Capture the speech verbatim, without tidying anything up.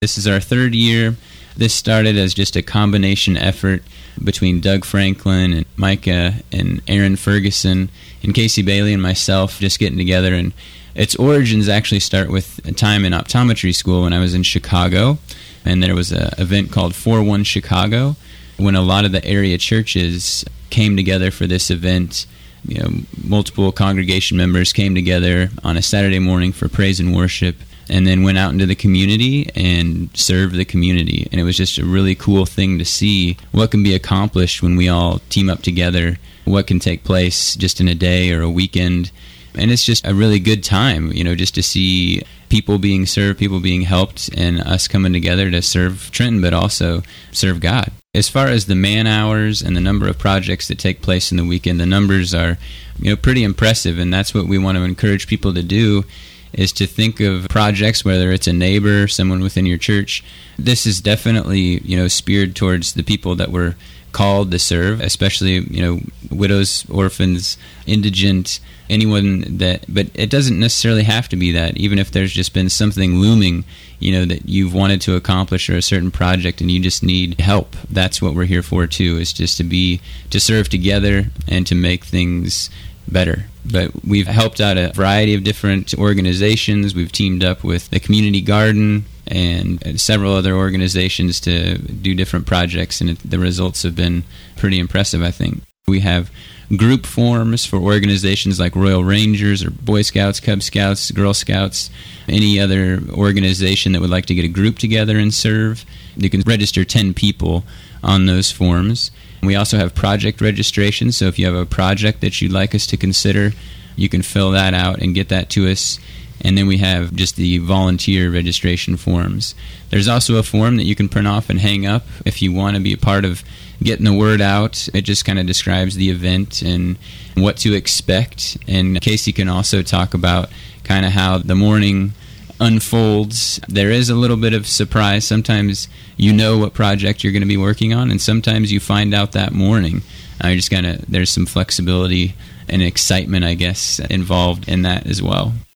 This is our third year. This started as just a combination effort between Doug Franklin and Micah and Aaron Ferguson and Casey Bailey and myself just getting together. And its origins actually start with a time in optometry school when I was in Chicago. And there was an event called four one Chicago when a lot of the area churches came together for this event. You know, multiple congregation members came together on a Saturday morning for praise and worship, and then went out into the community and served the community. And it was just a really cool thing to see what can be accomplished when we all team up together, what can take place just in a day or a weekend. And it's just a really good time, you know, just to see people being served, people being helped, and us coming together to serve Trenton, but also serve God. As far as the man hours and the number of projects that take place in the weekend, the numbers are, you know, pretty impressive, and that's what we want to encourage people to do, is to think of projects, whether it's a neighbor, someone within your church. This is definitely, you know, speared towards the people that we're called to serve, especially, you know, widows, orphans, indigent, anyone that, but it doesn't necessarily have to be that. Even if there's just been something looming, you know, that you've wanted to accomplish, or a certain project and you just need help, that's what we're here for too, is just to be, to serve together and to make things better. But we've helped out a variety of different organizations. We've teamed up with the Community Garden and several other organizations to do different projects, and it, the results have been pretty impressive, I think. We have group forms for organizations like Royal Rangers or Boy Scouts, Cub Scouts, Girl Scouts, any other organization that would like to get a group together and serve. You can register ten people on those forms. We also have project registration, so if you have a project that you'd like us to consider, you can fill that out and get that to us. And then we have just the volunteer registration forms. There's also a form that you can print off and hang up if you want to be a part of getting the word out. It just kind of describes the event and what to expect. And Casey can also talk about kind of how the morning unfolds. There is a little bit of surprise. Sometimes you know what project you're going to be working on, and sometimes you find out that morning. Uh, you're just kind of, there's some flexibility and excitement, I guess, involved in that as well.